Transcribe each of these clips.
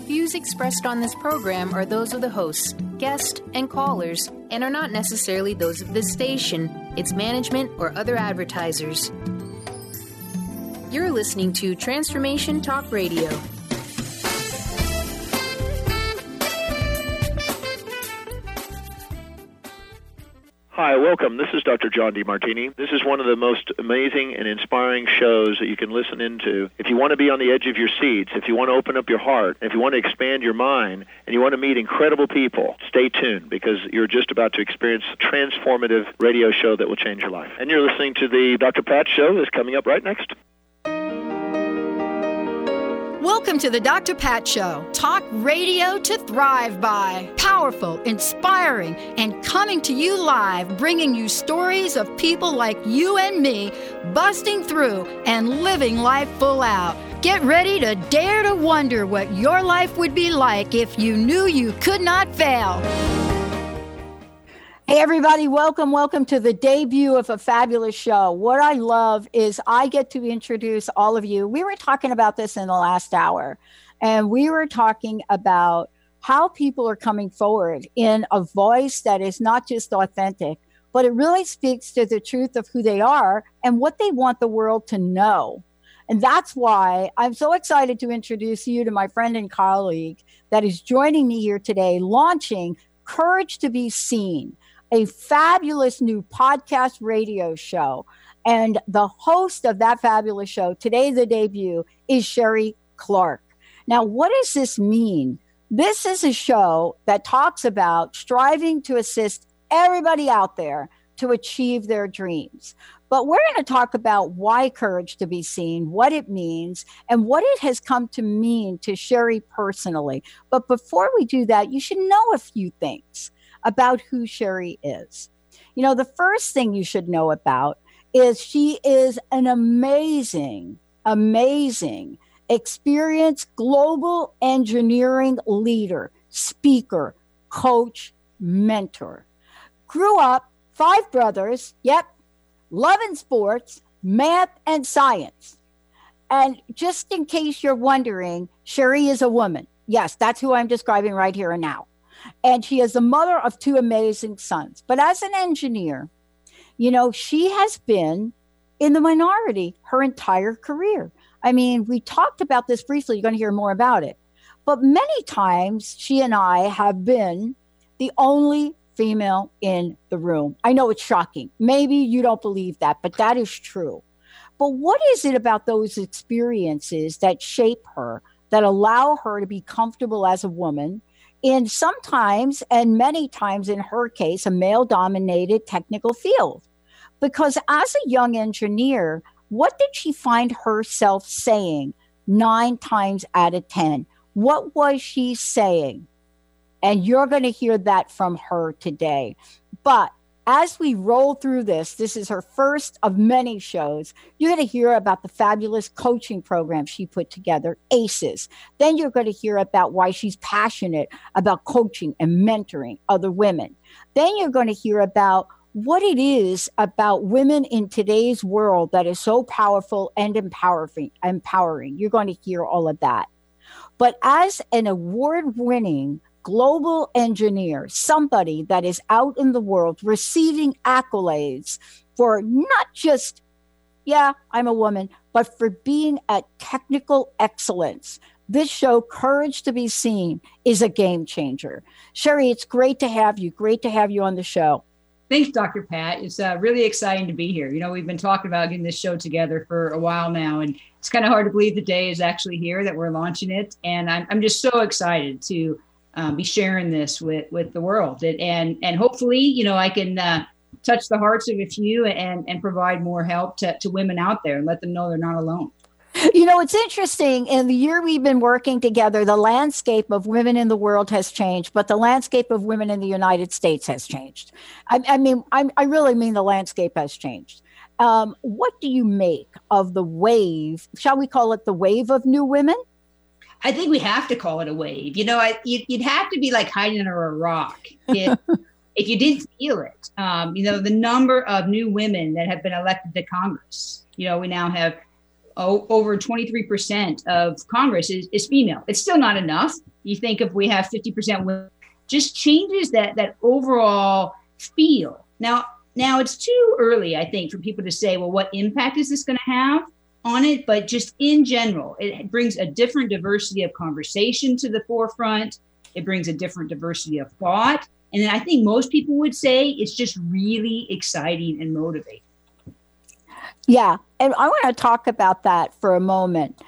views expressed on this program are those of the hosts, guests, and callers, and are not necessarily those of this station, its management, or other advertisers. You're listening to Transformation Talk Radio. Hi, welcome. This is Dr. John DeMartini. This is one of the most amazing and inspiring shows that you can listen into. If you want to be on the edge of your seats, if you want to open up your heart, if you want to expand your mind, and you want to meet incredible people, stay tuned because you're just about to experience a transformative radio show that will change your life. And you're listening to the Dr. Pat Show that's coming up right next. Welcome to the Dr. Pat Show. Talk radio to thrive by. Powerful, inspiring, and coming to you live, bringing you stories of people like you and me, busting through and living life full out. Get ready to dare to wonder what your life would be like if you knew you could not fail. Hey everybody, welcome to the debut of a fabulous show. What I love is I get to introduce all of you. We were talking about this in the last hour, and we were talking about how people are coming forward in a voice that is not just authentic, but it really speaks to the truth of who they are and what they want the world to know. And that's why I'm so excited to introduce you to my friend and colleague that is joining me here today, launching Courage to Be Seen, a fabulous new podcast radio show. And the host of that fabulous show, today the debut, is Sherry Clark. Now, what does this mean? This is a show that talks about striving to assist everybody out there to achieve their dreams. But we're going to talk about why Courage to Be Seen, what it means, and what it has come to mean to Sherry personally. But before we do that, you should know a few things about who Sherry is. You know, the first thing you should know about is she is an amazing experienced global engineering leader, speaker, coach, mentor. Grew up 5 brothers, loving sports, math, and science. And just in case you're wondering, Sherry is a woman. Yes, that's who I'm describing right here and now. And she is the mother of 2 amazing sons. But as an engineer, you know, she has been in the minority her entire career. I mean, we talked about this briefly. You're going to hear more about it. But many times she and I have been the only female in the room. I know it's shocking. Maybe you don't believe that, but that is true. But what is it about those experiences that shape her, that allow her to be comfortable as a woman in sometimes, and many times in her case, a male-dominated technical field? Because as a young engineer, what did she find herself saying 9 times out of 10? What was she saying? And you're going to hear that from her today. But as we roll through this is her first of many shows. You're going to hear about the fabulous coaching program she put together, ACES. Then you're going to hear about why she's passionate about coaching and mentoring other women. Then you're going to hear about what it is about women in today's world that is so powerful and empowering. You're going to hear all of that. But as an award-winning global engineer, somebody that is out in the world receiving accolades for not just, I'm a woman, but for being at technical excellence. This show, Courage to Be Seen, is a game changer. Sherry, it's great to have you. Great to have you on the show. Thanks, Dr. Pat. It's really exciting to be here. You know, we've been talking about getting this show together for a while now, and it's kind of hard to believe the day is actually here that we're launching it. And I'm just so excited to be sharing this with the world. And hopefully, you know, I can touch the hearts of a few and provide more help to women out there and let them know they're not alone. You know, it's interesting. In the year we've been working together, the landscape of women in the world has changed, but the landscape of women in the United States has changed. I really mean the landscape has changed. What do you make of the wave? Shall we call it the wave of new women? I think we have to call it a wave. You know, you'd have to be like hiding under a rock if you didn't feel it. You know, the number of new women that have been elected to Congress. You know, we now have over 23% of Congress is female. It's still not enough. You think if we have 50% women, just changes that overall feel. Now it's too early, I think, for people to say, well, what impact is this going to have on it? But just in general, it brings a different diversity of conversation to the forefront. It brings a different diversity of thought. And I think most people would say it's just really exciting and motivating. Yeah. And I want to talk about that for a moment.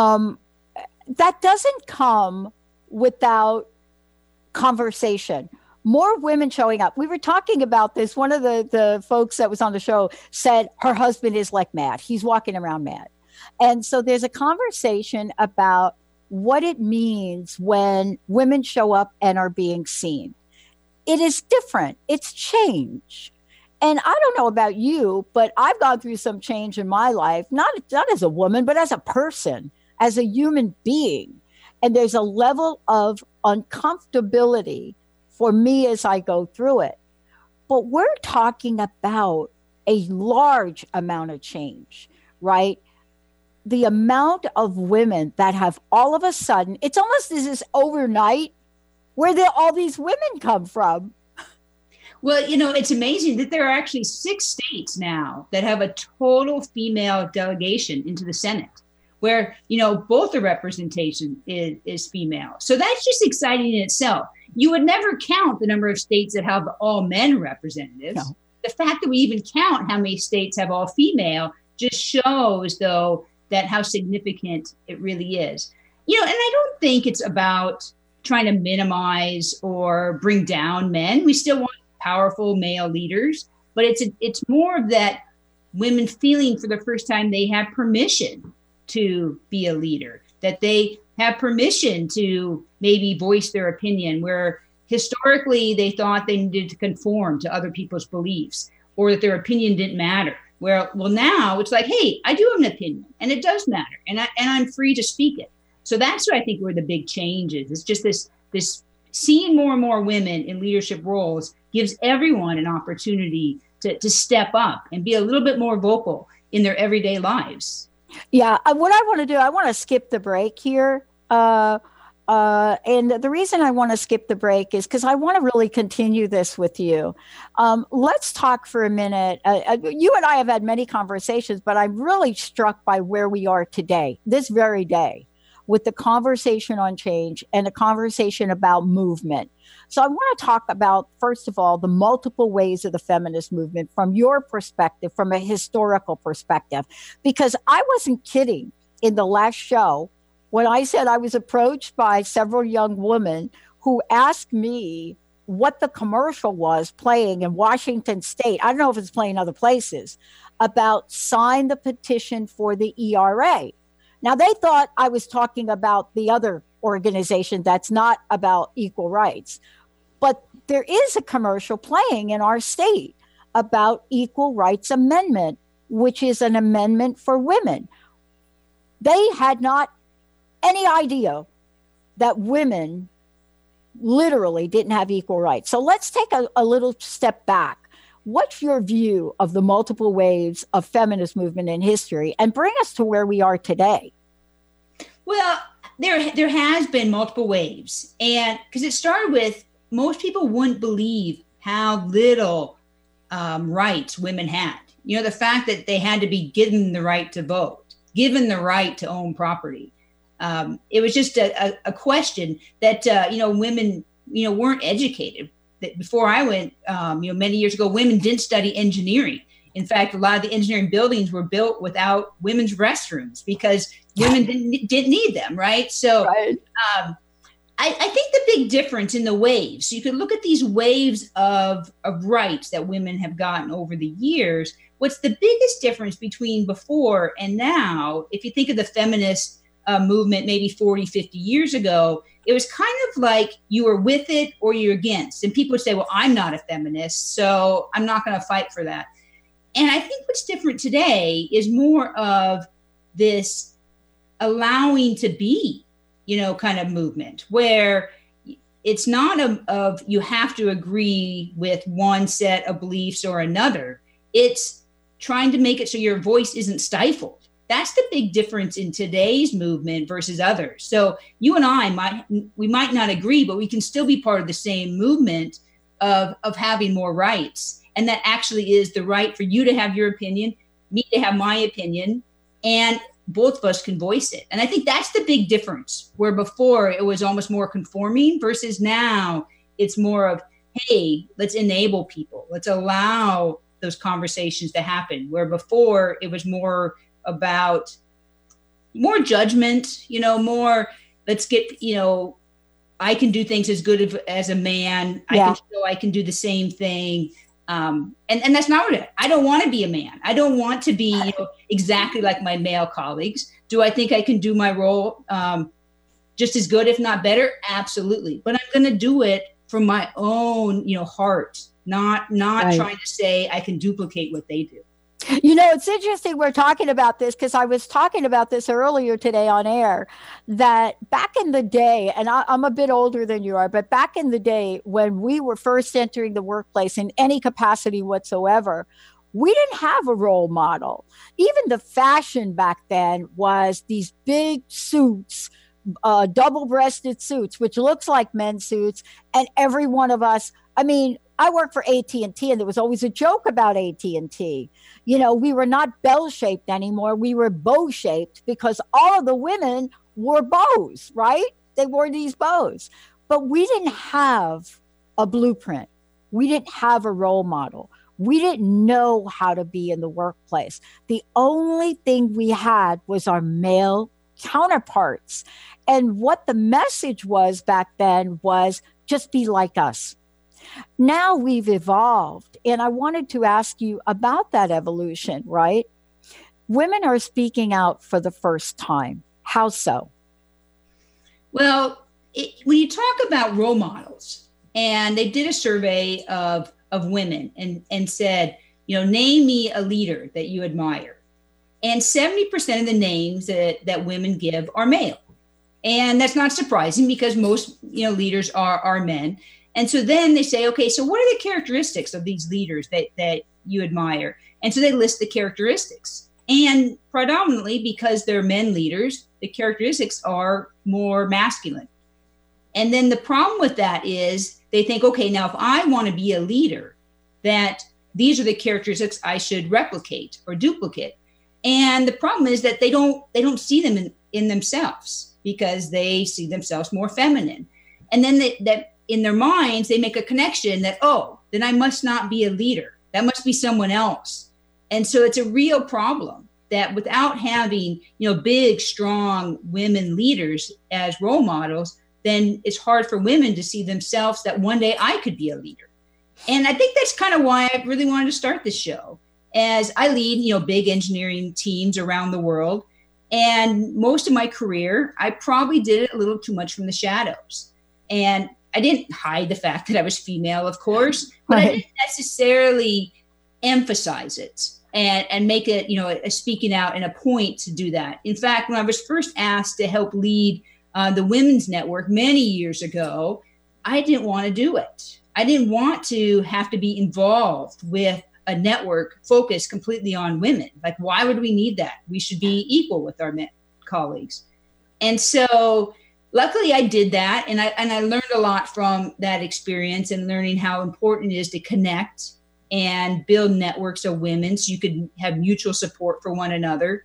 That doesn't come without conversation. More women showing up. We were talking about this. One of the folks that was on the show said her husband is like mad. He's walking around mad. And so there's a conversation about what it means when women show up and are being seen. It is different. It's change. And I don't know about you, but I've gone through some change in my life, not as a woman, but as a person, as a human being. And there's a level of uncomfortability for me as I go through it. But we're talking about a large amount of change, right? The amount of women that have all of a sudden, it's almost as this overnight, where did all these women come from? Well, it's amazing that there are actually 6 states now that have a total female delegation into the Senate, where, both the representation is female. So that's just exciting in itself. You would never count the number of states that have all men representatives. No. The fact that we even count how many states have all female just shows, though, that how significant it really is. And I don't think it's about trying to minimize or bring down men. We still want powerful male leaders, but it's more of that women feeling for the first time they have permission to be a leader, that they have permission to maybe voice their opinion, where historically they thought they needed to conform to other people's beliefs, or that their opinion didn't matter. Well, now it's like, hey, I do have an opinion and it does matter, and I'm free to speak it. So that's what I think where the big change is. It's just this seeing more and more women in leadership roles gives everyone an opportunity to step up and be a little bit more vocal in their everyday lives. Yeah. What I want to do, I want to skip the break here. And the reason I want to skip the break is because I want to really continue this with you. Let's talk for a minute. You and I have had many conversations, but I'm really struck by where we are today, this very day, with the conversation on change and the conversation about movement. So I want to talk about, first of all, the multiple ways of the feminist movement from your perspective, from a historical perspective, because I wasn't kidding in the last show when I said I was approached by several young women who asked me what the commercial was playing in Washington State. I don't know if it's playing other places, about sign the petition for the ERA. Now, they thought I was talking about the other organization that's not about equal rights. But there is a commercial playing in our state about Equal Rights Amendment, which is an amendment for women. They had not any idea that women literally didn't have equal rights. So let's take a little step back. What's your view of the multiple waves of feminist movement in history, and bring us to where we are today? Well, there has been multiple waves, and because it started with, most people wouldn't believe how little rights women had. The fact that they had to be given the right to vote, given the right to own property. It was just a question that, women, weren't educated. That before I went, many years ago, women didn't study engineering. In fact, a lot of the engineering buildings were built without women's restrooms because women didn't need them, right? So right. I think the big difference in the waves, so you could look at these waves of rights that women have gotten over the years. What's the biggest difference between before and now? If you think of the feminist movement maybe 40, 50 years ago, it was kind of like you were with it or you're against. And people would say, well, I'm not a feminist, so I'm not going to fight for that. And I think what's different today is more of this allowing to be, kind of movement, where it's not of you have to agree with one set of beliefs or another. It's trying to make it so your voice isn't stifled. that's the big difference in today's movement versus others. So you and I might not agree, but we can still be part of the same movement of having more rights. And that actually is the right for you to have your opinion, me to have my opinion, and both of us can voice it. And I think that's the big difference, where before it was almost more conforming versus now it's more of, hey, let's enable people. Let's allow those conversations to happen. Where before it was more about more judgment, more, let's get, I can do things as good as a man. Yeah. I can do the same thing. And that's not what I don't want to be a man. I don't want to be exactly like my male colleagues. Do I think I can do my role just as good, if not better? Absolutely. But I'm going to do it from my own, heart, not right. Trying to say I can duplicate what they do. It's interesting we're talking about this, because I was talking about this earlier today on air, that back in the day, and I'm a bit older than you are, but back in the day when we were first entering the workplace in any capacity whatsoever, we didn't have a role model. Even the fashion back then was these big suits, double-breasted suits, which looks like men's suits. And every one of us, I worked for AT&T, and there was always a joke about AT&T. We were not bell-shaped anymore. We were bow-shaped, because all of the women wore bows, right? They wore these bows. But we didn't have a blueprint. We didn't have a role model. We didn't know how to be in the workplace. The only thing we had was our male counterparts. And what the message was back then was just be like us. Now we've evolved, and I wanted to ask you about that evolution, right? Women are speaking out for the first time. How so? Well, when you talk about role models, and they did a survey of women and said, name me a leader that you admire. And 70% of the names that women give are male. And that's not surprising, because most, leaders are men. And so then they say, okay, so what are the characteristics of these leaders that you admire? And so they list the characteristics. And predominantly, because they're men leaders, the characteristics are more masculine. And then the problem with that is they think, okay, now if I want to be a leader, that these are the characteristics I should replicate or duplicate. And the problem is that they don't see them in themselves, because they see themselves more feminine. And then that in their minds, they make a connection that, then I must not be a leader. That must be someone else. And so it's a real problem that without having, big, strong women leaders as role models, then it's hard for women to see themselves that one day I could be a leader. And I think that's kind of why I really wanted to start this show, as I lead, big engineering teams around the world. And most of my career, I probably did it a little too much from the shadows. And I didn't hide the fact that I was female, of course, but right. I didn't necessarily emphasize it and make it, a speaking out and a point to do that. In fact, when I was first asked to help lead the Women's Network many years ago, I didn't want to do it. I didn't want to have to be involved with a network focused completely on women. Like, why would we need that? We should be equal with our men colleagues. And so luckily I did that. And I learned a lot from that experience, and learning how important it is to connect and build networks of women so you could have mutual support for one another.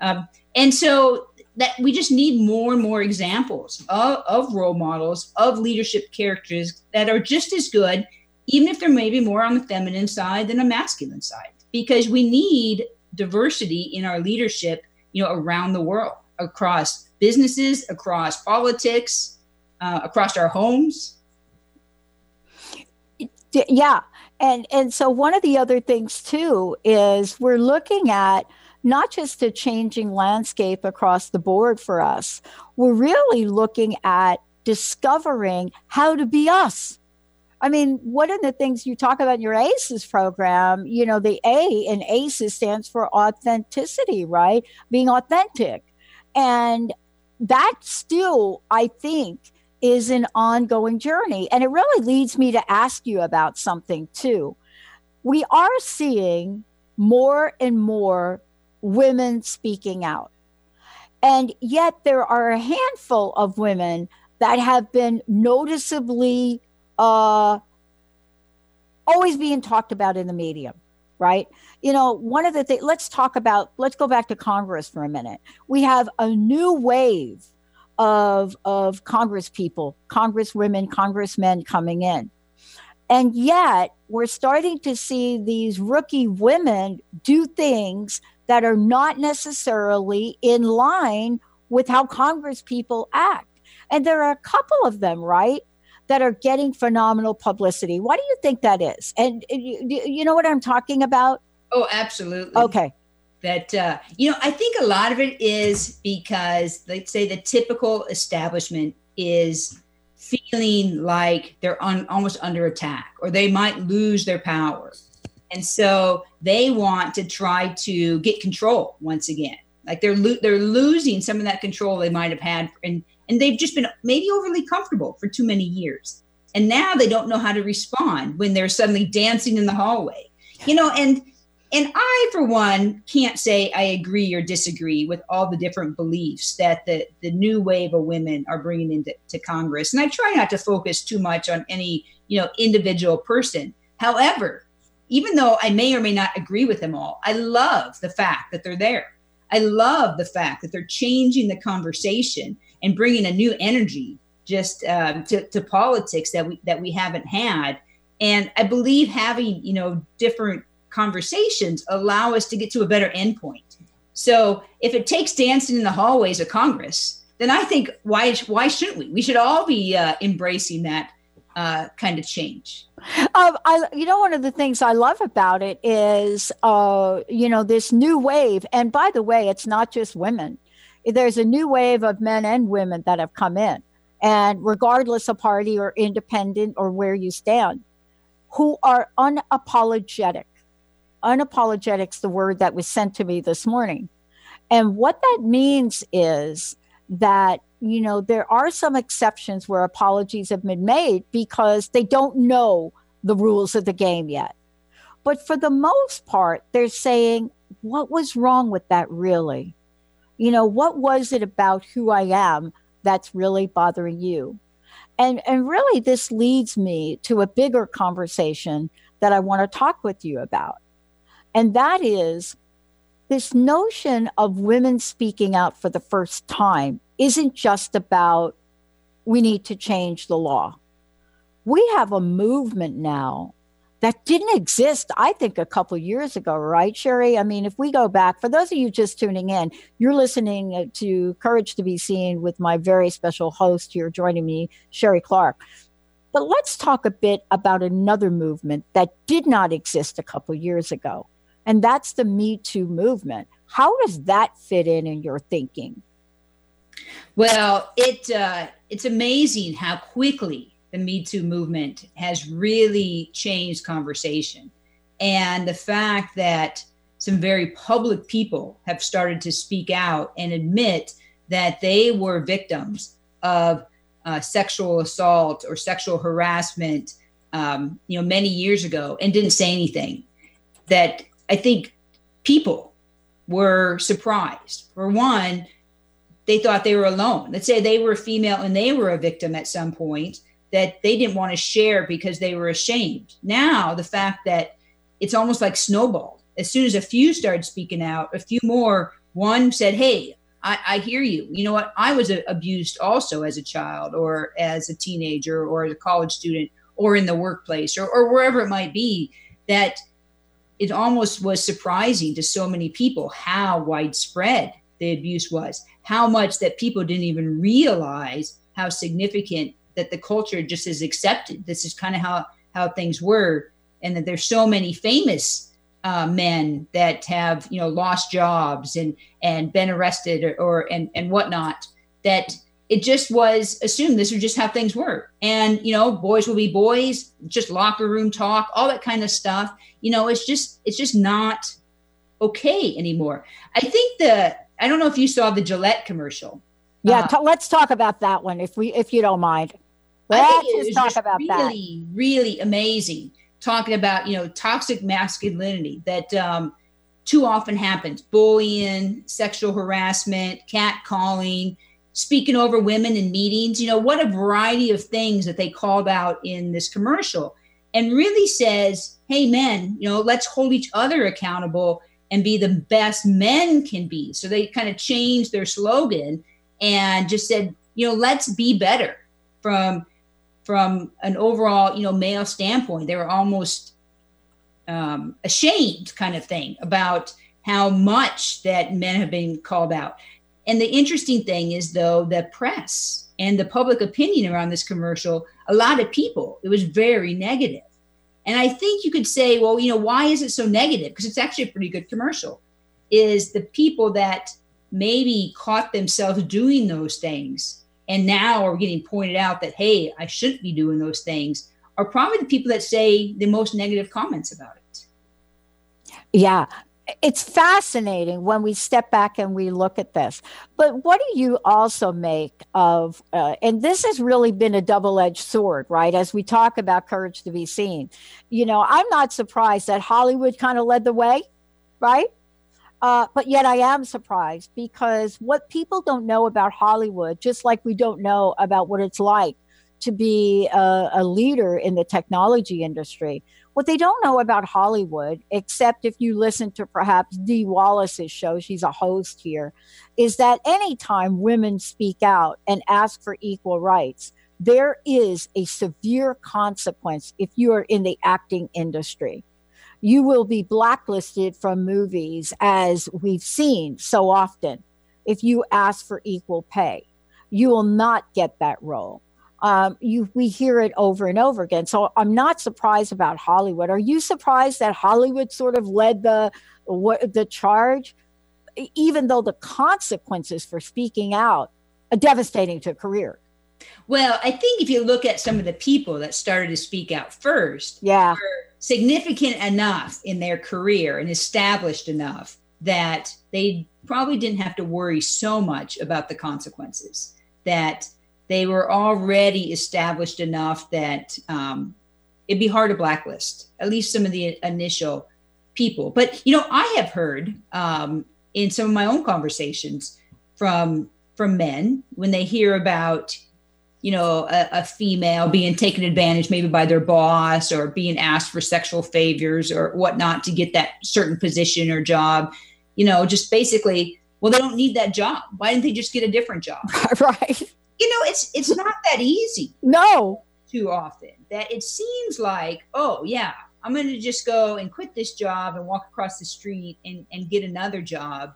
And so that we just need more and more examples of role models, of leadership characters that are just as good, even if they're maybe more on the feminine side than a masculine side, because we need diversity in our leadership, around the world, across businesses, across politics, across our homes. Yeah. And so one of the other things too is we're looking at not just a changing landscape across the board for us. We're really looking at discovering how to be us. I mean, one of the things you talk about in your ACES program, the A in ACES stands for authenticity, right? Being authentic. And that still, I think, is an ongoing journey. And it really leads me to ask you about something too. We are seeing more and more women speaking out. And yet there are a handful of women that have been noticeably always being talked about in the media, right? One of the things, let's go back to Congress for a minute. We have a new wave of Congress people, Congresswomen, congressmen coming in. And yet we're starting to see these rookie women do things that are not necessarily in line with how Congress people act. And there are a couple of them, right, that are getting phenomenal publicity. Why do you think that is? And you know what I'm talking about? Oh, absolutely. Okay. That, I think a lot of it is because, let's say, the typical establishment is feeling like they're almost under attack, or they might lose their power. And so they want to try to get control once again. Like they're losing some of that control they might have had, and they've just been maybe overly comfortable for too many years. And now they don't know how to respond when they're suddenly dancing in the hallway. And I, for one, can't say I agree or disagree with all the different beliefs that the new wave of women are bringing into Congress. And I try not to focus too much on any, individual person. However, even though I may or may not agree with them all, I love the fact that they're there. I love the fact that they're changing the conversation and bringing a new energy just to politics that we haven't had. And I believe having, different conversations allow us to get to a better endpoint. So if it takes dancing in the hallways of Congress, then I think why shouldn't we? We should all be embracing that kind of change. One of the things I love about it is, this new wave. And by the way, it's not just women. There's a new wave of men and women that have come in. And regardless of party or independent or where you stand, who are unapologetic. Unapologetic's the word that was sent to me this morning. And what that means is that, there are some exceptions where apologies have been made because they don't know the rules of the game yet. But for the most part, they're saying, what was wrong with that really? What was it about who I am that's really bothering you? And really, this leads me to a bigger conversation that I want to talk with you about. And that is this notion of women speaking out for the first time isn't just about we need to change the law. We have a movement now that didn't exist, I think, a couple years ago, right, Sherry? I mean, if we go back, for those of you just tuning in, you're listening to Courage to Be Seen with my very special host here joining me, Sherry Clark. But let's talk a bit about another movement that did not exist a couple years ago, and that's the Me Too movement. How does that fit in your thinking? Well, it's amazing how quickly the Me Too movement has really changed conversation. And the fact that some very public people have started to speak out and admit that they were victims of sexual assault or sexual harassment, many years ago and didn't say anything. That I think people were surprised. For one, they thought they were alone. Let's say they were female and they were a victim at some point that they didn't want to share because they were ashamed. Now, the fact that it's almost like snowballed. As soon as a few started speaking out, a few more, one said, hey, I hear you. You know what? I was abused also as a child or as a teenager or as a college student or in the workplace or wherever it might be, that it almost was surprising to so many people how widespread the abuse was, how much that people didn't even realize how significant that the culture just has accepted. This is kind of how things were. And that there's so many famous men that have, lost jobs and been arrested and whatnot, that it just was assumed this was just how things were. And, boys will be boys, just locker room talk, all that kind of stuff. It's just not okay anymore. I think I don't know if you saw the Gillette commercial. Yeah. Let's talk about that one. If you don't mind. Let's just talk about that. Really, really amazing. Talking about, toxic masculinity, that too often happens: bullying, sexual harassment, catcalling, speaking over women in meetings. What a variety of things that they called out in this commercial, and really says, hey, men, let's hold each other accountable and be the best men can be. So they kind of changed their slogan and just said, let's be better from an overall, male standpoint. They were almost ashamed kind of thing about how much that men have been called out. And the interesting thing is, though, the press and the public opinion around this commercial, a lot of people, it was very negative. And I think you could say, well, why is it so negative? Because it's actually a pretty good commercial. Is the people that maybe caught themselves doing those things and now are getting pointed out that, hey, I shouldn't be doing those things, are probably the people that say the most negative comments about it. Yeah. It's fascinating when we step back and we look at this. But what do you also make of, and this has really been a double-edged sword, right? As we talk about Courage to Be Seen, I'm not surprised that Hollywood kind of led the way, right? But yet I am surprised, because what people don't know about Hollywood, just like we don't know about what it's like to be a leader in the technology industry, what they don't know about Hollywood, except if you listen to perhaps Dee Wallace's show, she's a host here, is that anytime women speak out and ask for equal rights, there is a severe consequence if you are in the acting industry. You will be blacklisted from movies, as we've seen so often, if you ask for equal pay. You will not get that role. We hear it over and over again. So I'm not surprised about Hollywood. Are you surprised that Hollywood sort of led the charge, even though the consequences for speaking out are devastating to a career? Well, I think if you look at some of the people that started to speak out first, were significant enough in their career and established enough that they probably didn't have to worry so much about the consequences, that they were already established enough that it'd be hard to blacklist, at least some of the initial people. But, I have heard in some of my own conversations from men, when they hear about, a female being taken advantage maybe by their boss, or being asked for sexual favors or whatnot to get that certain position or job, just basically, well, they don't need that job. Why didn't they just get a different job? Right. It's not that easy. No. Too often that it seems like, oh yeah, I'm going to just go and quit this job and walk across the street and get another job.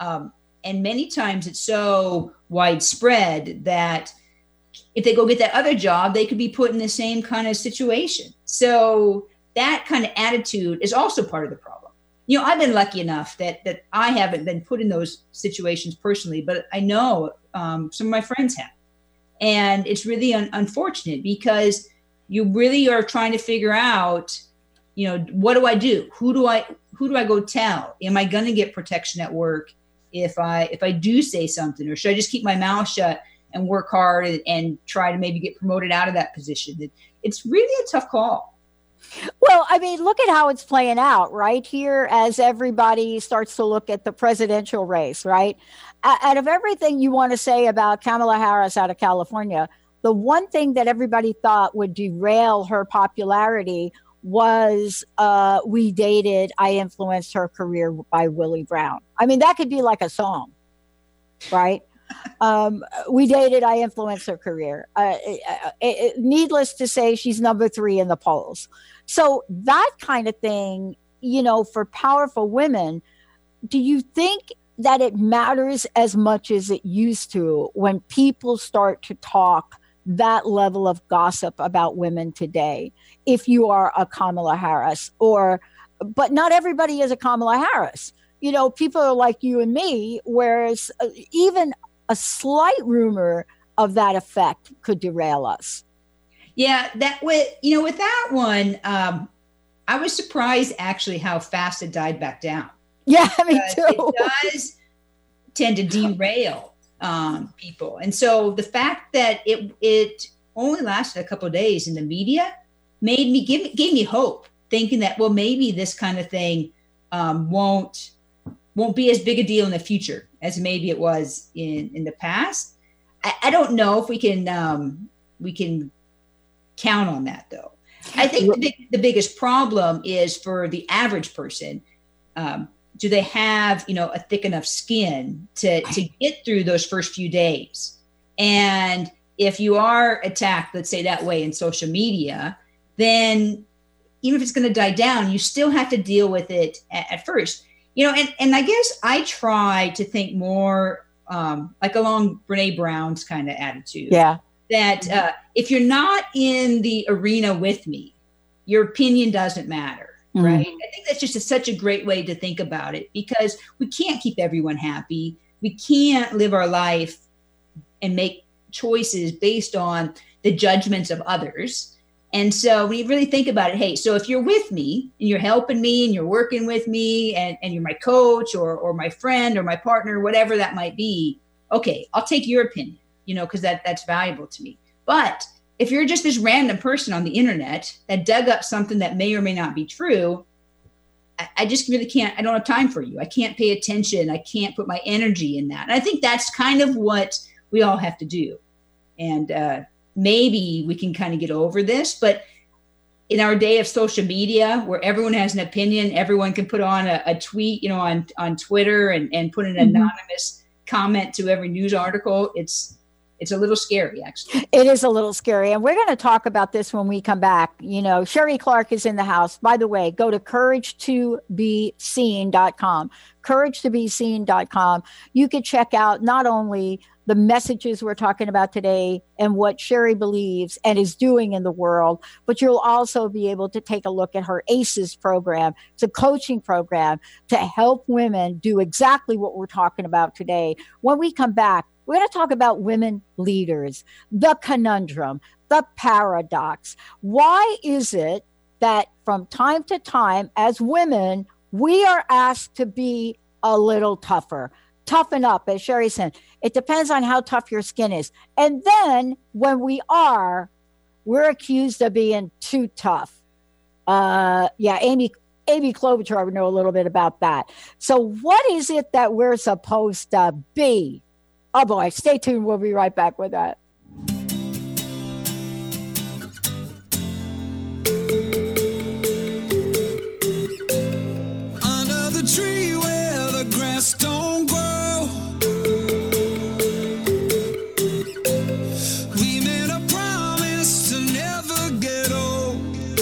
And many times it's so widespread that if they go get that other job, they could be put in the same kind of situation. So that kind of attitude is also part of the problem. I've been lucky enough that I haven't been put in those situations personally, but I know some of my friends have. And it's really unfortunate, because you really are trying to figure out, what do I do? Who do I go tell? Am I going to get protection at work if I do say something, or should I just keep my mouth shut and work hard and try to maybe get promoted out of that position? It's really a tough call. Well, I mean, look at how it's playing out right here as everybody starts to look at the presidential race, right? Out of everything you want to say about Kamala Harris out of California, the one thing that everybody thought would derail her popularity was We Dated, I Influenced Her Career by Willie Brown. I mean, that could be like a song, right? We dated, I influenced her career. Needless to say, she's number 3 in the polls. So that kind of thing, for powerful women, do you think that it matters as much as it used to when people start to talk that level of gossip about women today? If you are a Kamala Harris, but not everybody is a Kamala Harris. People are like you and me, whereas even a slight rumor of that effect could derail us. Yeah, with that one, I was surprised actually how fast it died back down. Yeah, me too. It does tend to derail people. And so the fact that it only lasted a couple of days in the media gave me hope, thinking that, well, maybe this kind of thing won't won't be as big a deal in the future as maybe it was in the past. I don't know if we can count on that, though. I think the biggest problem is for the average person. Do they have, a thick enough skin to get through those first few days? And if you are attacked, let's say that way in social media, then even if it's going to die down, you still have to deal with it at first. And I guess I try to think more like along Brene Brown's kind of attitude. Yeah. That if you're not in the arena with me, your opinion doesn't matter, right? I think that's just such a great way to think about it, because we can't keep everyone happy. We can't live our life and make choices based on the judgments of others. And so when you really think about it, hey, so if you're with me and you're helping me and you're working with me and you're my coach or my friend or my partner, whatever that might be, okay, I'll take your opinion, because that's valuable to me. But if you're just this random person on the internet that dug up something that may or may not be true, I just really can't, I don't have time for you. I can't pay attention. I can't put my energy in that. And I think that's kind of what we all have to do. And maybe we can kind of get over this, but in our day of social media where everyone has an opinion, everyone can put on a tweet, on Twitter and put an anonymous comment to every news article. It's a little scary, actually. It is a little scary. And we're going to talk about this when we come back. Sherry Clark is in the house. By the way, go to couragetobeseen.com. couragetobeseen.com. You can check out not only the messages we're talking about today and what Sherry believes and is doing in the world, but you'll also be able to take a look at her ACES program. It's a coaching program to help women do exactly what we're talking about today. When we come back, we're going to talk about women leaders, the conundrum, the paradox. Why is it that from time to time, as women, we are asked to be a little tougher? Toughen up, as Sherry said. It depends on how tough your skin is. And then when we are, we're accused of being too tough. Amy Klobuchar would know a little bit about that. So what is it that we're supposed to be? Oh boy, stay tuned. We'll be right back with that. Under the tree where the grass don't grow, we made a promise to never get old.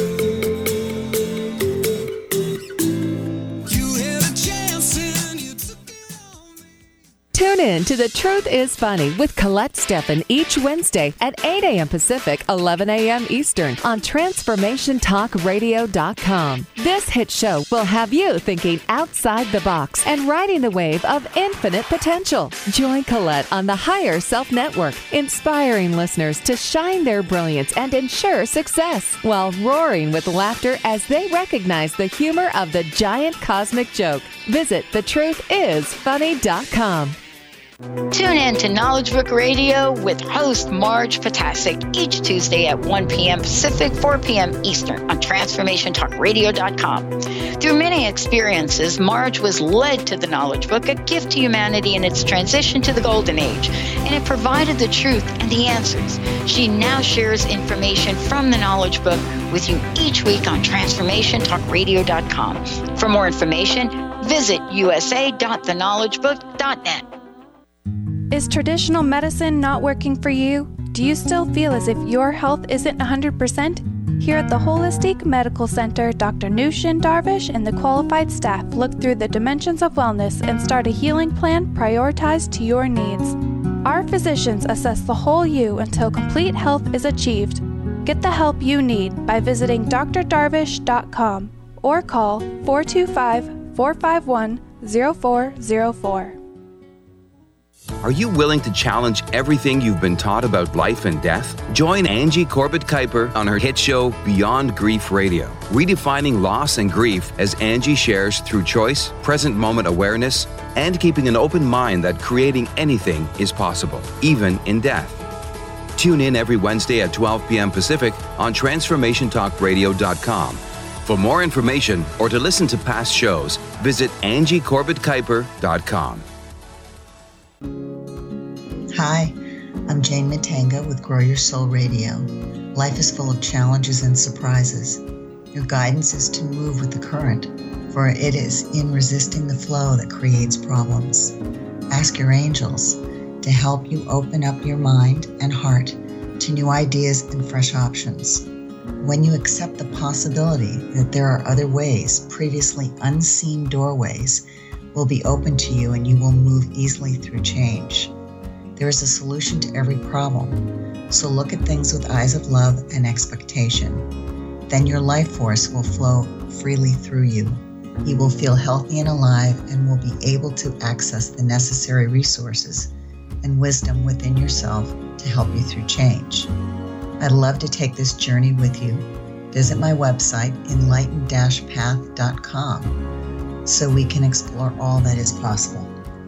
You had a chance and you took it on me. Tune in to The Truth is Funny with Colette Steffen each Wednesday at 8 a.m. Pacific, 11 a.m. Eastern on TransformationTalkRadio.com. This hit show will have you thinking outside the box and riding the wave of infinite potential. Join Colette on the Higher Self Network, inspiring listeners to shine their brilliance and ensure success while roaring with laughter as they recognize the humor of the giant cosmic joke. Visit thetruthисfunny.com. Tune in to Knowledge Book Radio with host Marge Potasic each Tuesday at 1 p.m. Pacific, 4 p.m. Eastern on TransformationTalkRadio.com. Through many experiences, Marge was led to the Knowledge Book, a gift to humanity in its transition to the Golden Age, and it provided the truth and the answers. She now shares information from the Knowledge Book with you each week on TransformationTalkRadio.com. For more information, visit usa.theknowledgebook.net. Is traditional medicine not working for you? Do you still feel as if your health isn't 100%? Here at the Holistic Medical Center, Dr. Nushin Darvish and the qualified staff look through the dimensions of wellness and start a healing plan prioritized to your needs. Our physicians assess the whole you until complete health is achieved. Get the help you need by visiting drdarvish.com or call 425-451-0404. Are you willing to challenge everything you've been taught about life and death? Join Angie Corbett-Kuiper on her hit show Beyond Grief Radio, redefining loss and grief as Angie shares through choice, present moment awareness, and keeping an open mind that creating anything is possible, even in death. Tune in every Wednesday at 12 p.m. Pacific on TransformationTalkRadio.com. For more information or to listen to past shows, visit AngieCorbettKuiper.com. Hi, I'm Jane Matanga with Grow Your Soul Radio. Life is full of challenges and surprises. Your guidance is to move with the current, for it is in resisting the flow that creates problems. Ask your angels to help you open up your mind and heart to new ideas and fresh options. When you accept the possibility that there are other ways, previously unseen doorways will be open to you and you will move easily through change. There is a solution to every problem, so look at things with eyes of love and expectation. Then your life force will flow freely through you. You will feel healthy and alive and will be able to access the necessary resources and wisdom within yourself to help you through change. I'd love to take this journey with you. Visit my website, enlightened-path.com, so we can explore all that is possible.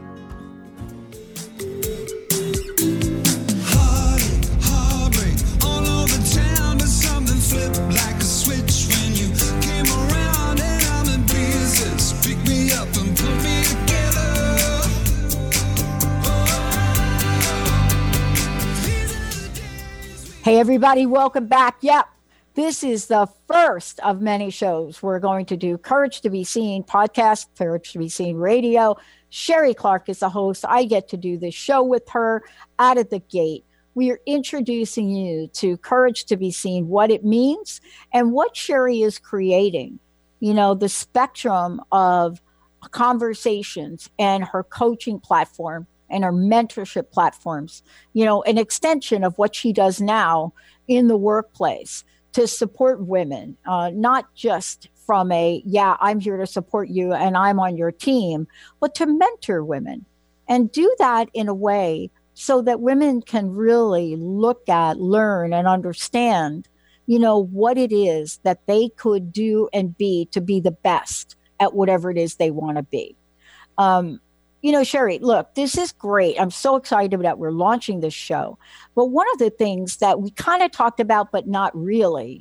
Hey, everybody, welcome back. Yep, this is the first of many shows we're going to do. Courage to be Seen podcast, Courage to be Seen radio. Sherry Clark is the host. I get to do this show with her out of the gate. We are introducing you to Courage to be Seen, what it means, and what Sherry is creating. You know, the spectrum of conversations and her coaching platform and her mentorship platforms, you know, an extension of what she does now in the workplace to support women, not just from I'm here to support you and I'm on your team, but to mentor women and do that in a way so that women can really look at, learn, and understand, you know, what it is that they could do and be to be the best at whatever it is they want to be. You know, Sherry, look, this is great. I'm so excited that we're launching this show. But one of the things that we kind of talked about, but not really,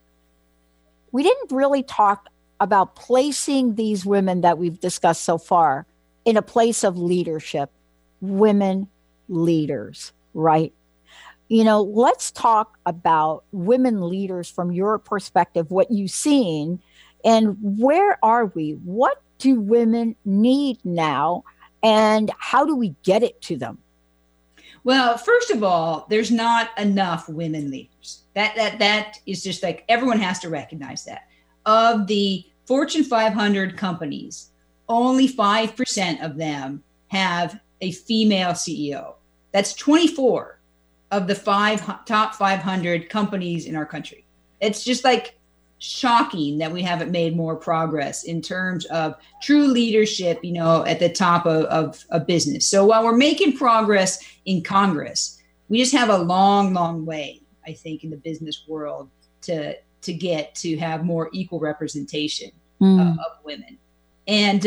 we didn't really talk about placing these women that we've discussed so far in a place of leadership, women leaders, right? You know, let's talk about women leaders from your perspective, what you've seen, and where are we? What do women need now? And how do we get it to them? Well, first of all, there's not enough women leaders. That is just like, everyone has to recognize that. Of the Fortune 500 companies, only 5% of them have a female CEO. That's 24 of the top 500 companies in our country. It's just like shocking that we haven't made more progress in terms of true leadership, you know, at the top of a business. So while we're making progress in Congress, we just have a long, long way, I think, in the business world to get to have more equal representation of women. And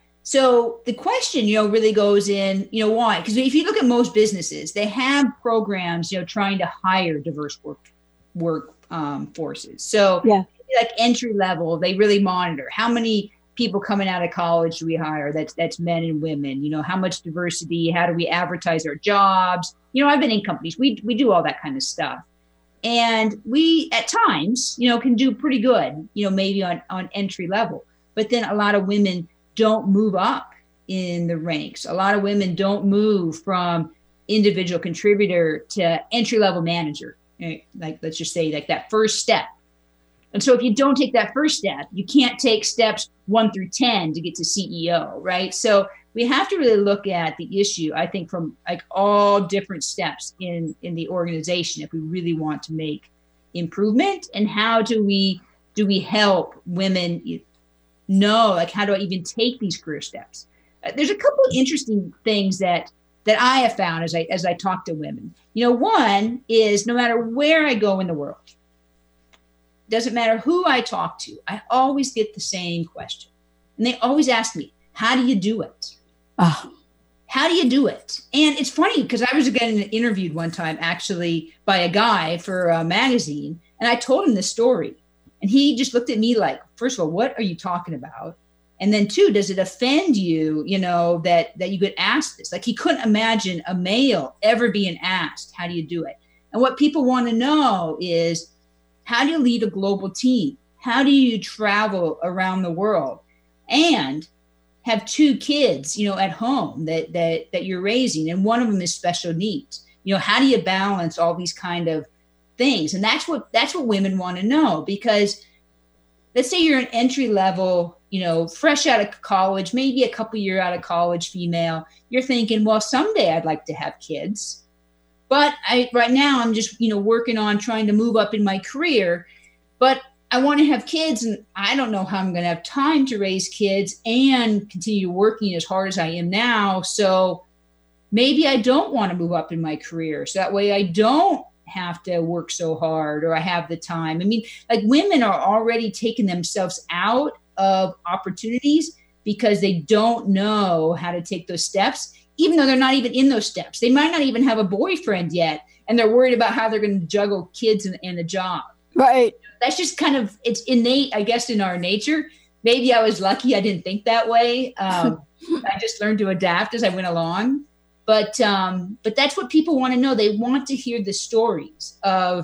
so the question, you know, really goes in, you know, why? Because if you look at most businesses, they have programs, you know, trying to hire diverse work forces. So yeah. Like entry level, they really monitor how many people coming out of college do we hire that's men and women, you know, how much diversity, how do we advertise our jobs? You know, I've been in companies, we do all that kind of stuff. And we at times, you know, can do pretty good, you know, maybe on entry level, but then a lot of women don't move up in the ranks. A lot of women don't move from individual contributor to entry level manager. Like, let's just say like that first step. And so if you don't take that first step, you can't take steps 1 through 10 to get to CEO, right? So we have to really look at the issue, I think, from like all different steps in the organization if we really want to make improvement. And how do we help women know, like, how do I even take these career steps? There's a couple of interesting things that I have found as I talk to women. You know, one is no matter where I go in the world, doesn't matter who I talk to, I always get the same question. And they always ask me, how do you do it? How do you do it? And it's funny because I was getting interviewed one time actually by a guy for a magazine. And I told him this story. And he just looked at me like, first of all, what are you talking about? And then two, does it offend you, that you get asked this? Like, he couldn't imagine a male ever being asked, how do you do it? And what people want to know is, how do you lead a global team? How do you travel around the world and have two kids, at home that you're raising, and one of them is special needs? How do you balance all these kind of things? And that's what women want to know, because let's say you're an entry level, fresh out of college, maybe a couple years out of college female. You're thinking, well, someday I'd like to have kids, but right now I'm just, working on trying to move up in my career, but I want to have kids, and I don't know how I'm going to have time to raise kids and continue working as hard as I am now. So maybe I don't want to move up in my career, so that way I don't have to work so hard, or I have the time. I mean, like, women are already taking themselves out of opportunities because they don't know how to take those steps, even though they're not even in those steps. They might not even have a boyfriend yet, and they're worried about how they're going to juggle kids and a job. Right. That's just kind of, it's innate, I guess, in our nature. Maybe I was lucky I didn't think that way. I just learned to adapt as I went along. But that's what people want to know. They want to hear the stories of,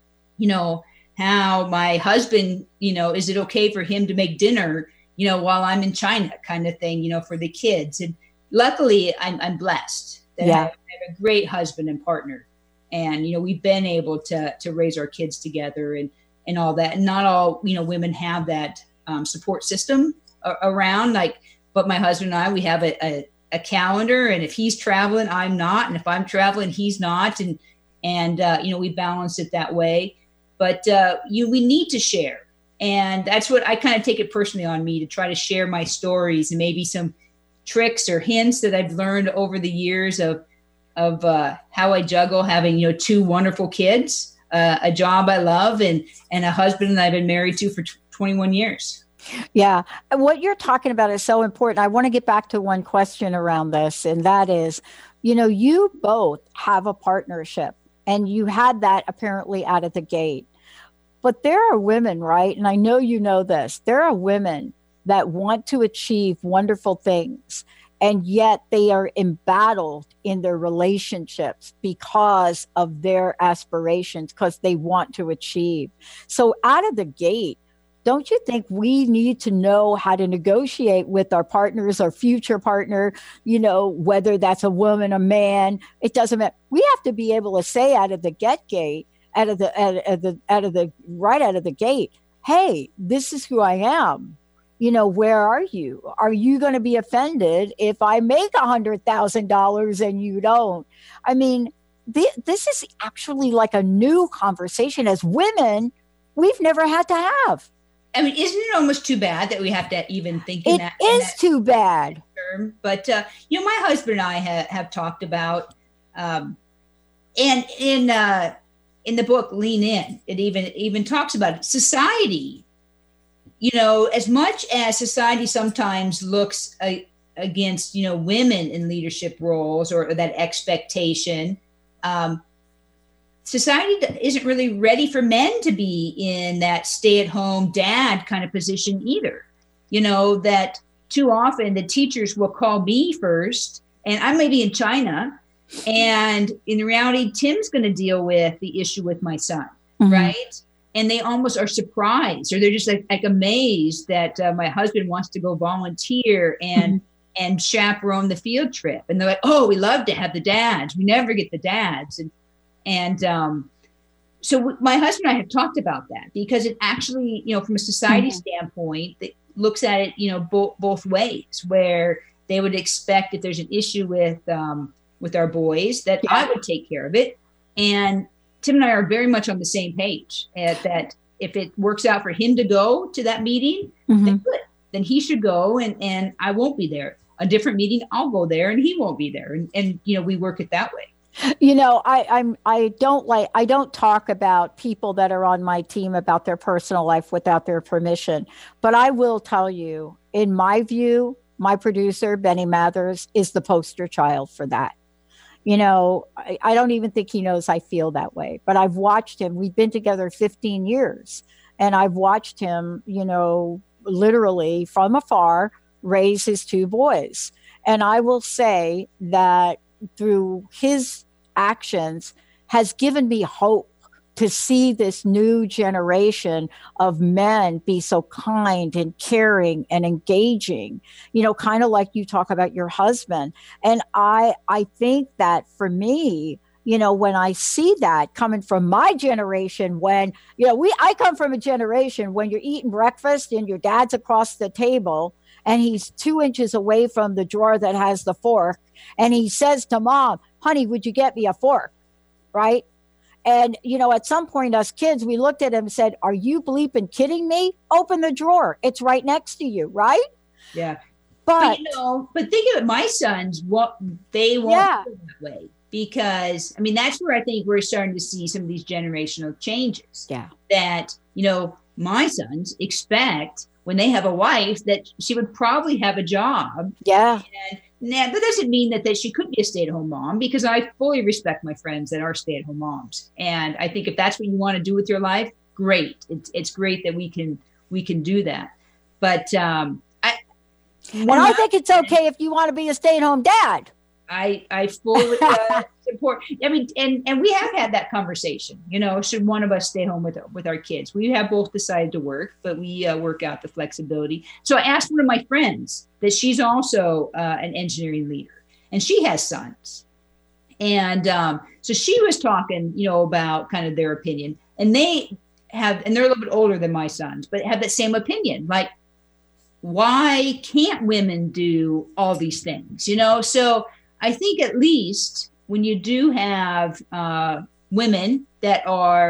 how my husband, is it okay for him to make dinner, while I'm in China, kind of thing, for the kids. And luckily I'm blessed that I have a great husband and partner. And, we've been able to raise our kids together and all that. And not all, women have that support system around, but my husband and I, we have a calendar, and if he's traveling, I'm not. And if I'm traveling, he's not. And we balance it that way. But we need to share. And that's what I kind of take it personally on me, to try to share my stories and maybe some tricks or hints that I've learned over the years of how I juggle having, two wonderful kids, a job I love, and a husband that I've been married to for 21 years. Yeah. What you're talking about is so important. I want to get back to one question around this, and that is, you both have a partnership, and you had that apparently out of the gate. But there are women, right? And I know you know this. There are women that want to achieve wonderful things, and yet they are embattled in their relationships because of their aspirations, because they want to achieve. So out of the gate, don't you think we need to know how to negotiate with our partners, our future partner, whether that's a woman, a man, it doesn't matter. We have to be able to say out of the gate, right out of the gate, hey, this is who I am. Where are you? Are you going to be offended if I make $100,000 and you don't? I mean, this is actually like a new conversation as women we've never had to have. I mean, isn't it almost too bad that we have to even think in that? It is too bad. Term? But, my husband and I have talked about, and in the book, Lean In, it even talks about it. Society, as much as society sometimes looks against, women in leadership roles or that expectation, society isn't really ready for men to be in that stay-at-home dad kind of position either. That too often the teachers will call me first, and I may be in China, and in reality, Tim's going to deal with the issue with my son, right? And they almost are surprised, or they're just like amazed that my husband wants to go volunteer and chaperone the field trip. And they're like, oh, we love to have the dads. We never get the dads. And so my husband and I have talked about that, because it actually, from a society standpoint, that looks at it, both ways, where they would expect if there's an issue with our boys that I would take care of it. And Tim and I are very much on the same page that if it works out for him to go to that meeting, then good. Then he should go, and I won't be there. A different meeting, I'll go there and he won't be there. And we work it that way. I don't talk about people that are on my team about their personal life without their permission. But I will tell you, in my view, my producer, Benny Mathers, is the poster child for that. I don't even think he knows I feel that way, but I've watched him. We've been together 15 years. And I've watched him, literally from afar raise his 2 boys. And I will say that through his actions has given me hope to see this new generation of men be so kind and caring and engaging, kind of like you talk about your husband. And I think that for me, when I see that coming from my generation, when, I come from a generation when you're eating breakfast and your dad's across the table and he's 2 inches away from the drawer that has the fork. And he says to mom, honey, would you get me a fork? Right. And, at some point, us kids, we looked at him and said, are you bleeping kidding me? Open the drawer. It's right next to you. Right. Yeah. But think of it. My sons, what they want that way, because that's where I think we're starting to see some of these generational changes. Yeah. That, my sons expect when they have a wife that she would probably have a job. Yeah. And now, that doesn't mean that she could be a stay-at-home mom, because I fully respect my friends that are stay-at-home moms. And I think if that's what you want to do with your life, great. It's great that we can do that. But I think it's okay if you want to be a stay-at-home dad. I fully support. And we have had that conversation. Should one of us stay home with our kids? We have both decided to work, but we work out the flexibility. So I asked one of my friends that she's also an engineering leader, and she has sons. And so she was talking, about kind of their opinion, and they're a little bit older than my sons, but have that same opinion. Like, why can't women do all these things? So I think at least when you do have women that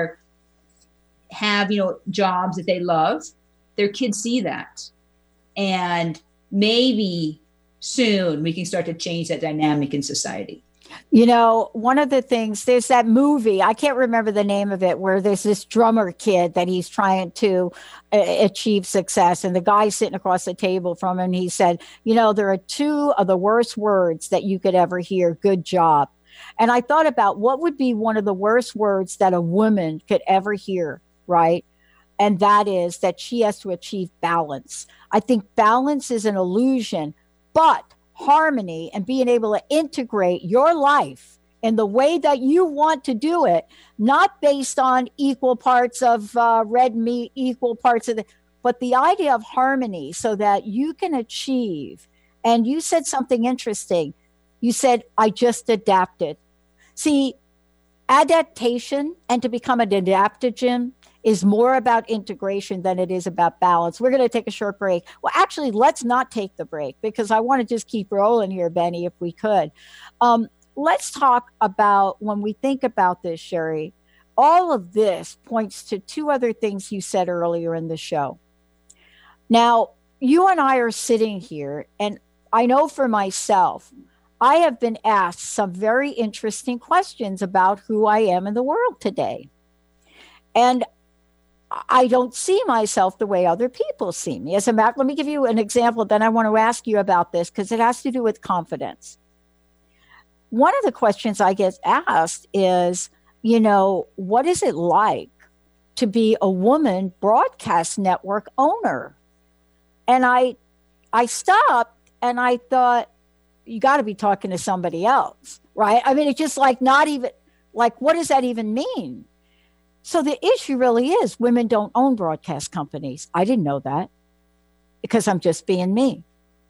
have jobs that they love, their kids see that. And maybe soon we can start to change that dynamic in society. One of the things, there's that movie, I can't remember the name of it, where there's this drummer kid that he's trying to achieve success. And the guy sitting across the table from him, he said, there are 2 of the worst words that you could ever hear, good job. And I thought about what would be one of the worst words that a woman could ever hear, right? And that is that she has to achieve balance. I think balance is an illusion, but harmony and being able to integrate your life in the way that you want to do it, not based on equal parts of red meat, equal parts of but the idea of harmony so that you can achieve. And you said something interesting. You said, I just adapted. See, adaptation and to become an adaptogen is more about integration than it is about balance. We're going to take a short break. Well, actually, let's not take the break because I want to just keep rolling here, Benny, if we could. Let's talk about, when we think about this, Sherry, all of this points to 2 other things you said earlier in the show. Now, you and I are sitting here, and I know for myself, I have been asked some very interesting questions about who I am in the world today. And I don't see myself the way other people see me. As a matter, let me give you an example. Then I want to ask you about this because it has to do with confidence. One of the questions I get asked is, what is it like to be a woman broadcast network owner? And I stopped and I thought, you got to be talking to somebody else, right? It's just not even what does that even mean? So the issue really is women don't own broadcast companies. I didn't know that because I'm just being me.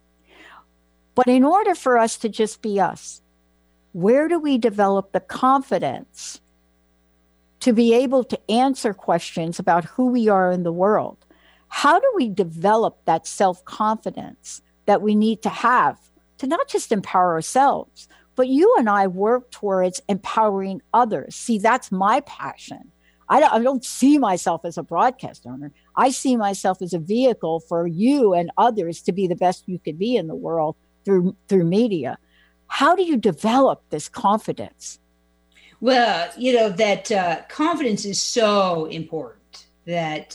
But in order for us to just be us, where do we develop the confidence to be able to answer questions about who we are in the world? How do we develop that self-confidence that we need to have to not just empower ourselves, but you and I work towards empowering others? See, that's my passion. I don't see myself as a broadcast owner. I see myself as a vehicle for you and others to be the best you could be in the world through media. How do you develop this confidence? Well, that confidence is so important that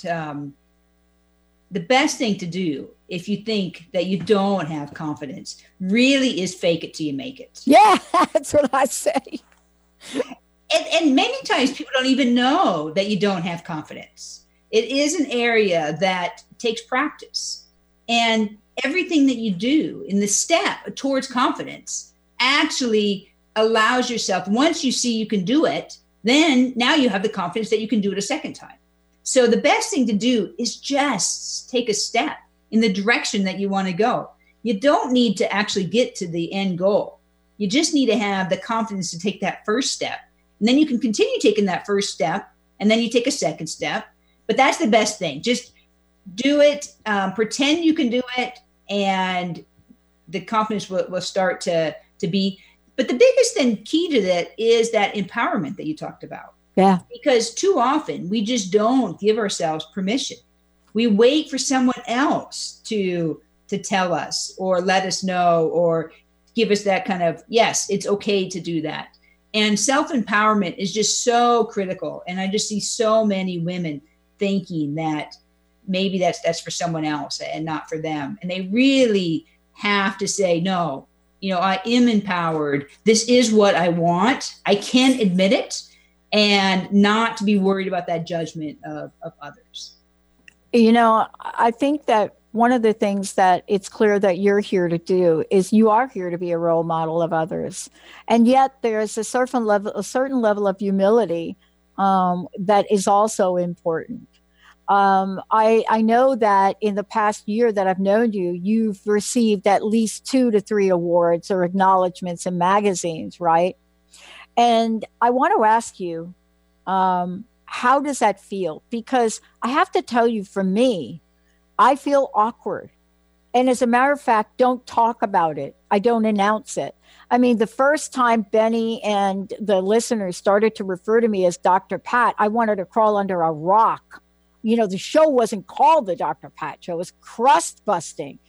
the best thing to do if you think that you don't have confidence really is fake it till you make it. Yeah, that's what I say. And many times people don't even know that you don't have confidence. It is an area that takes practice. And everything that you do in the step towards confidence actually allows yourself, once you see you can do it, then now you have the confidence that you can do it a second time. So the best thing to do is just take a step in the direction that you want to go. You don't need to actually get to the end goal. You just need to have the confidence to take that first step. And then you can continue taking that first step, and then you take a second step. But that's the best thing. Just do it, pretend you can do it, and the confidence will start to be. But the biggest thing key to that is that empowerment that you talked about. Yeah. Because too often we just don't give ourselves permission. We wait for someone else to tell us or let us know or give us that kind of, yes, it's okay to do that. And self-empowerment is just so critical. And I just see so many women thinking that maybe that's for someone else and not for them. And they really have to say, no, I am empowered. This is what I want. I can admit it, and not to be worried about that judgment of others. I think that one of the things that it's clear that you're here to do is you are here to be a role model of others. And yet there's a certain level of humility that is also important. I know that in the past year that I've known you, you've received at least 2 to 3 awards or acknowledgments in magazines, right? And I want to ask you, how does that feel? Because I have to tell you, for me, I feel awkward. And as a matter of fact, don't talk about it. I don't announce it. I mean, the first time Benny and the listeners started to refer to me as Dr. Pat, I wanted to crawl under a rock. The show wasn't called the Dr. Pat Show. It was crust busting.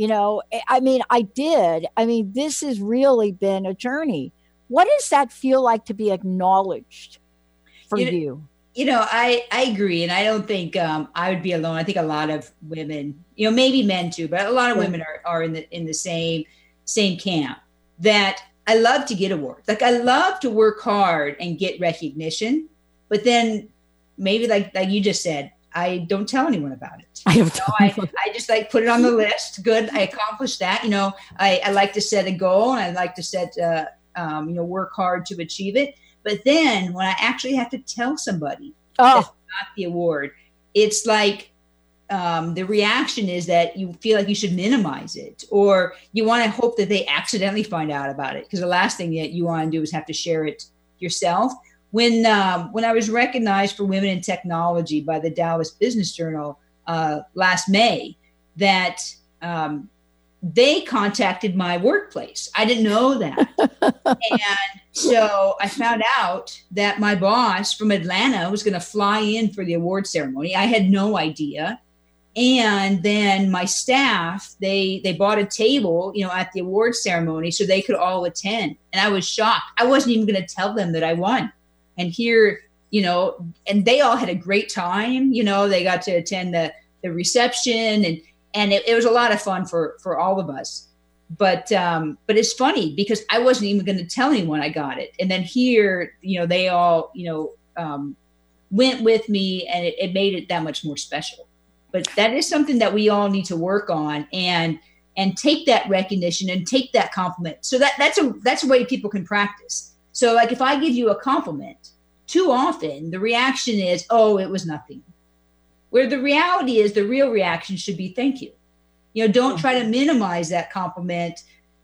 I did. This has really been a journey. What does that feel like to be acknowledged for you? I agree. And I don't think I would be alone. I think a lot of women, maybe men too, but a lot of women are in the same camp, that I love to get awards. Like, I love to work hard and get recognition, but then maybe like you just said, I don't tell anyone about it. I just put it on the list. Good. I accomplished that. I like to set a goal, and I like to set, work hard to achieve it. But then when I actually have to tell somebody that's not the award, it's like the reaction is that you feel like you should minimize it, or you want to hope that they accidentally find out about it, because the last thing that you want to do is have to share it yourself. When I was recognized for women in technology by the Dallas Business Journal last May, that they contacted my workplace. I didn't know that. And so I found out that my boss from Atlanta was going to fly in for the award ceremony. I had no idea. And then my staff, they bought a table, at the award ceremony so they could all attend. And I was shocked. I wasn't even going to tell them that I won. And here, and they all had a great time. They got to attend the reception, and it was a lot of fun for all of us. But it's funny because I wasn't even going to tell anyone I got it. And then here, they all, went with me, and it made it that much more special. But that is something that we all need to work on and take that recognition and take that compliment. So that's a way people can practice. So like, if I give you a compliment, too often the reaction is, oh, it was nothing. Where the reality is, the real reaction should be, thank you. Don't try to minimize that compliment.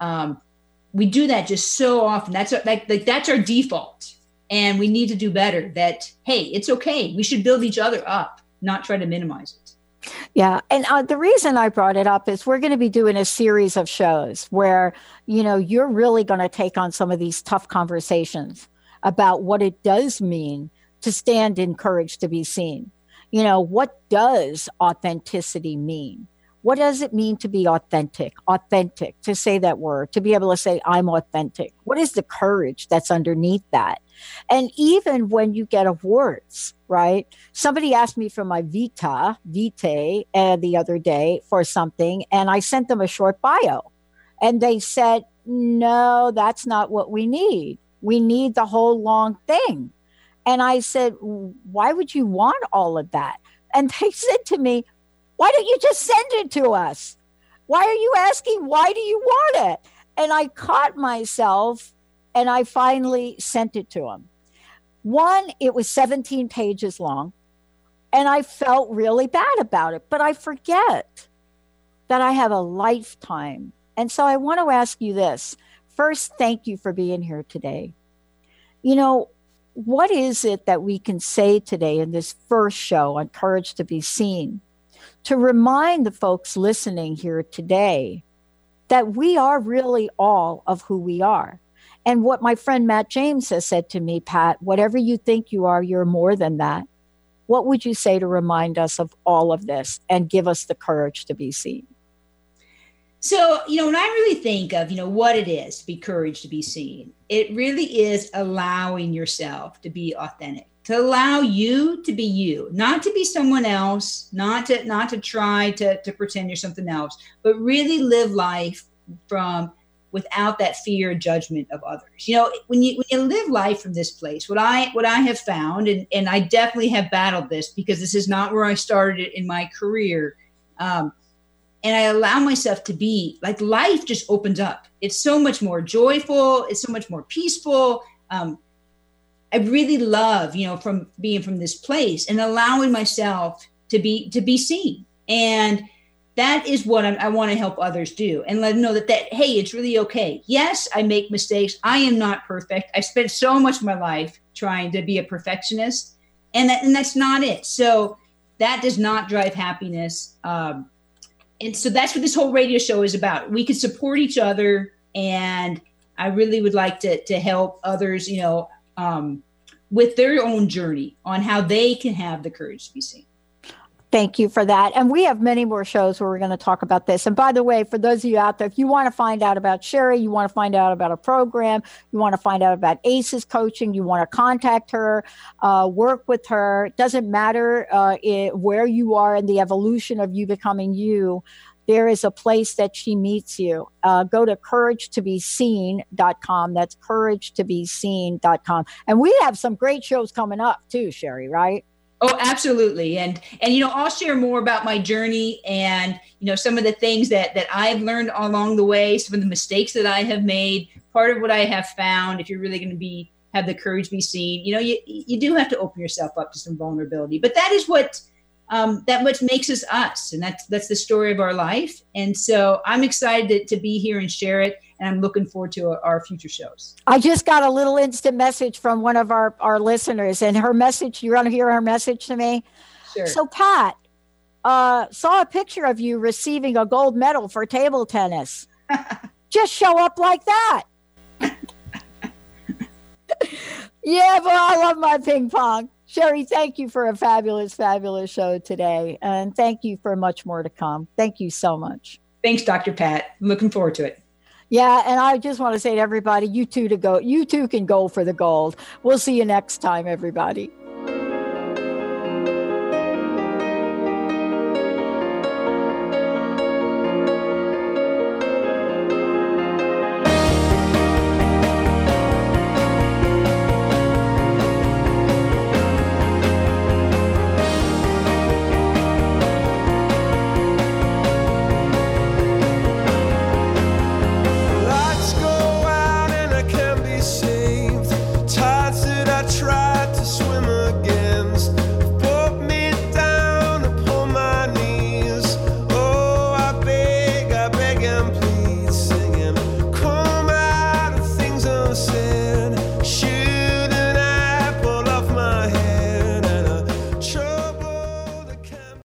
We do that just so often. That's that's our default. And we need to do better. That, hey, it's okay. We should build each other up, not try to minimize it. Yeah. And the reason I brought it up is we're going to be doing a series of shows where, you're really going to take on some of these tough conversations about what it does mean to stand in courage to be seen. What does authenticity mean? What does it mean to be authentic, to say that word, to be able to say, I'm authentic? What is the courage that's underneath that? And even when you get awards, right? Somebody asked me for my vitae, the other day for something, and I sent them a short bio. And they said, no, that's not what we need. We need the whole long thing. And I said, why would you want all of that? And they said to me, why don't you just send it to us? Why are you asking, why do you want it? And I caught myself and I finally sent it to them. One, it was 17 pages long and I felt really bad about it, but I forget that I have a lifetime. And so I want to ask you this. First, thank you for being here today. You know, what is it that we can say today in this first show on Courage to Be Seen to remind the folks listening here today that we are really all of who we are? And what my friend Matt James has said to me, Pat, whatever you think you are, you're more than that. What would you say to remind us of all of this and give us the courage to be seen? So, when I really think of, what it is to be courage to be seen, it really is allowing yourself to be authentic, to allow you to be you, not to be someone else, not to try to pretend you're something else, but really live life without that fear and judgment of others. When you live life from this place, what I have found, and I definitely have battled this because this is not where I started in my career, and I allow myself to be, like, life just opens up. It's so much more joyful. It's so much more peaceful. I really love, from being from this place and allowing myself to be seen. And that is what I want to help others do and let them know that, hey, it's really okay. Yes, I make mistakes. I am not perfect. I spent so much of my life trying to be a perfectionist, and that's not it. So that does not drive happiness. And so that's what this whole radio show is about. We can support each other, and I really would like to help others, with their own journey on how they can have the courage to be seen. Thank you for that. And we have many more shows where we're going to talk about this. And by the way, for those of you out there, if you want to find out about Sherry, you want to find out about a program, you want to find out about ACEs coaching, you want to contact her, work with her, it doesn't matter where you are in the evolution of you becoming you, there is a place that she meets you. Go to couragetobeseen.com. That's couragetobeseen.com. And we have some great shows coming up too, Sherry, right? Oh, absolutely. And I'll share more about my journey and, some of the things that I've learned along the way, some of the mistakes that I have made. Part of what I have found, if you're really going to have the courage to be seen, you do have to open yourself up to some vulnerability. But that is what makes us us. And that's the story of our life. And so I'm excited to be here and share it. And I'm looking forward to our future shows. I just got a little instant message from one of our listeners, and her message, you want to hear her message to me? Sure. So Pat, saw a picture of you receiving a gold medal for table tennis. Just show up like that. Yeah, but I love my ping pong. Sherry, thank you for a fabulous, fabulous show today. And thank you for much more to come. Thank you so much. Thanks, Dr. Pat. I'm looking forward to it. Yeah, and I just want to say to everybody, you too can go for the gold. We'll see you next time, everybody.